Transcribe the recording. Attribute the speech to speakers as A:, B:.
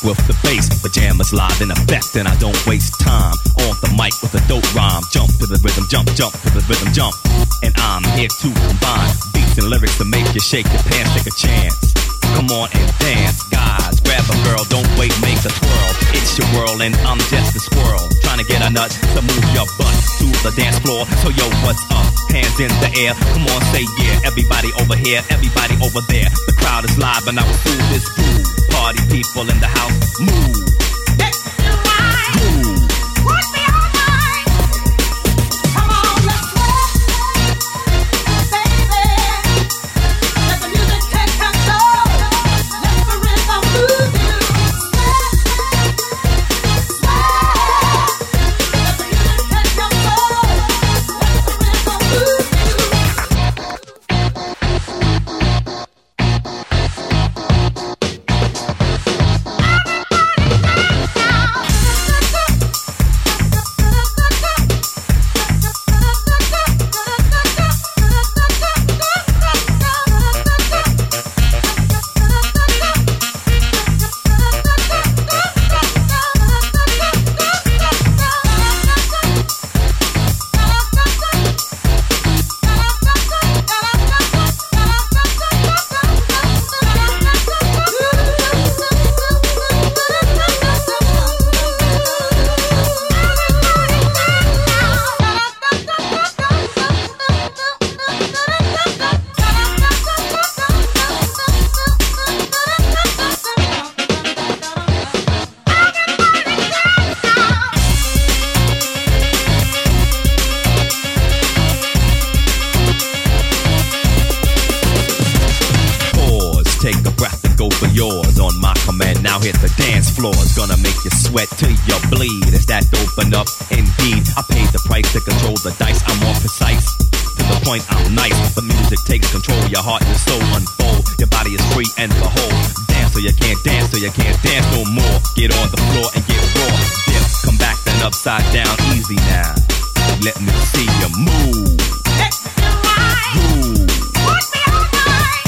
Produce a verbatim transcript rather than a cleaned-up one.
A: with the bass. Pajamas live in effect, and I don't waste time. On the mic with a dope rhyme. Jump to the rhythm, jump, jump to the rhythm, jump. And I'm here to combine beats and lyrics to make you shake your pants, take a chance. Come on and dance, guys. Grab a girl, don't wait, make a twirl. It's your world and I'm just a squirrel. Trying to get a nut to move your butt to the dance floor. So yo, what's up? Hands in the air. Come on, say yeah. Everybody over here, everybody over there. The crowd is live and I will do this groove. Party people in the house, move.
B: Get you right.
A: Groove.
B: Would be all right. Come on, let's rock, baby. Let the music take control. Let the rhythm move you. Sweat, sweat. Let the music take control. Let the rhythm move you.
A: Take a breath and go for yours. On my command, now hit the dance floor. It's gonna make you sweat till you bleed. Is that open up? Indeed, I paid the price to control the dice. I'm more precise. To the point, I'm nice. The music takes control. Your heart and your soul unfold. Your body is free and behold. Dance so you can't dance, so you can't dance no more. Get on the floor and get raw. Dip, come back then upside down. Easy now. Let me see you move.
B: Get you right.
A: Move.
B: Would be all right.